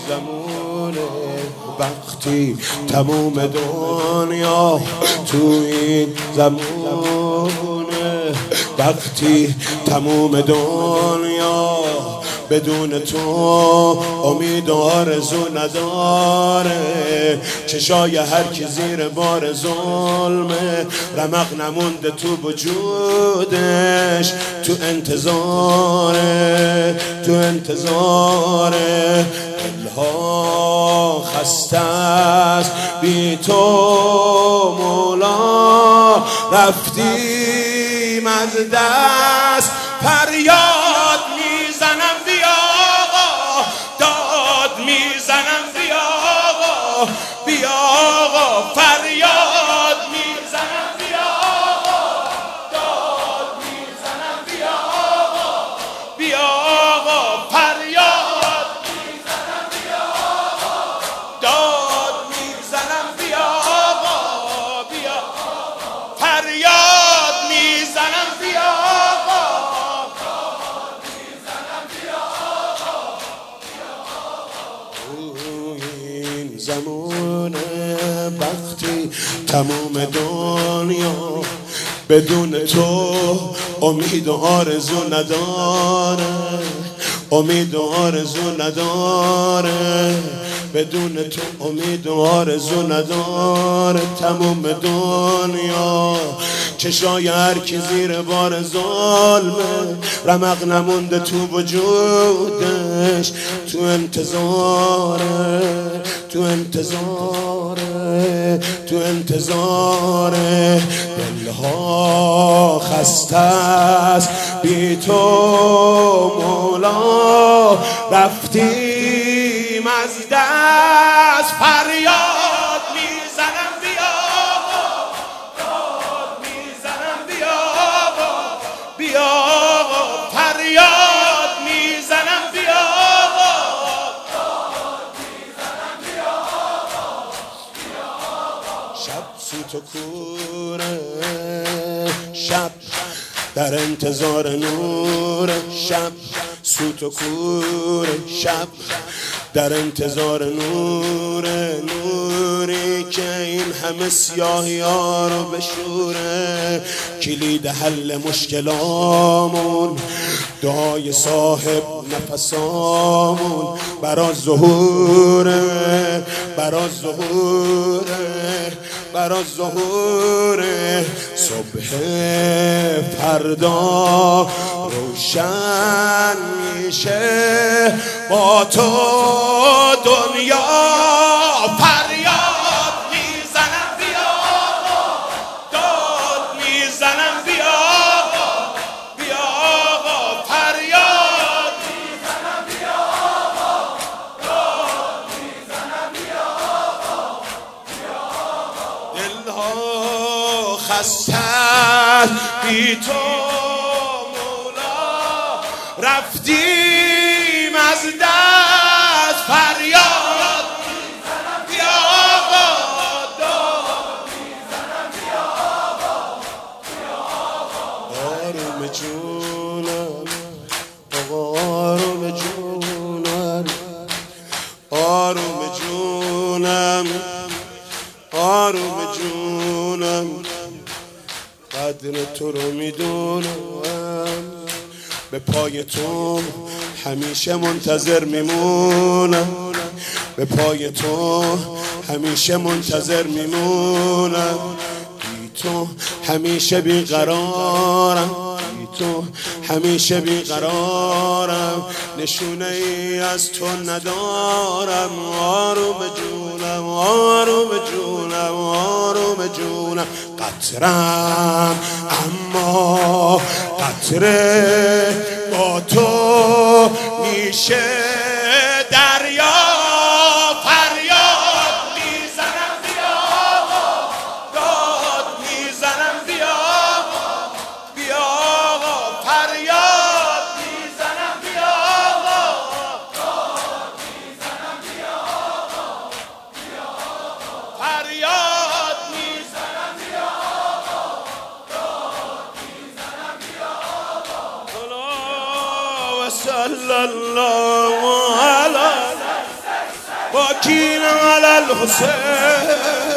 زمونه وقتی تموم دنیا تو این زمونه، وقتی تموم دنیا بدون تو امید و آرزو نداره، چشای هر کی زیر بار ظلمه، رمق نمونده تو وجودش، تو انتظاره، تو انتظاره. دلها خسته است بی تو مولا، رفتیم از دست، فریاد میزنم بیا آقا، داد میزنم بیا آقا، بیا آقا، فریاد میزنم بیا آقا، داد میزنم بیا آقا، بیا آقا، فریاد میزنم بیا آقا، داد میزنم بیا آقا، بیا فریاد میزنم بیا آقا، داد میزنم بیا آقا، بیا این زمونه وقتی تموم دنیا بدون تو امید و آرزو نداره، امید و آرزو نداره، بدون تو امید و آرزو نداره. تموم دنیا چشای هر کی زیر بار ظلمه، رمق نمونده تو وجودش، تو انتظاره، تو انتظاره، تو انتظاره. دلها خسته است بی تو مولا، رفتیم از دست، فریاد میزنم بیا آقا، داد میزنم بیا آقا، بیا آقا، فریاد میزنم بیا آقا، داد میزنم بیا آقا، بیا آقا. شب سوت و کوره، شب در انتظار نور، شب سوت و کور، شب در انتظار نور، نوری که این همه سیاهی ها رو بشوره. کلید حل مشکلامون، دعای صاحب نفسامون، برا ظهوره، برا ظهوره، برا ظهوره. صبح فردا روشن میشه با تو دنیا، فریاد میزنم بیا آقا، داد میزنم بیا آقا، بیا آقا، فریاد میزنم بیا آقا، داد میزنم بیا آقا، بیا آقا. دلها خسته بی تو رفتیم از دست، فریاد میزنم بیا آقا، داد میزنم بیا آقا، بیا آقا. آروم جونم آقا، آروم جونم، آروم جونم، آروم جونم. قدر تو رو میدونم، به پای تو همیشه منتظر میمونم، به پای تو همیشه منتظر میمونم. بی تو همیشه بیقرارم، بی تو همیشه بیقرارم، نشونه ای از تو ندارم. آروم جونم، آروم جونم، آروم جونم. قطرم اما قطره با تو میشه دریا، فریاد میزنم بیا آقا، داد میزنم بیا آقا، بیا آقا، فریاد میزنم بیا آقا، داد میزنم بیا آقا، بیا آقا، فریاد میزنم بیا آقا، داد میزنم بیا آقا. صلی الله علی سکینه علی الحسین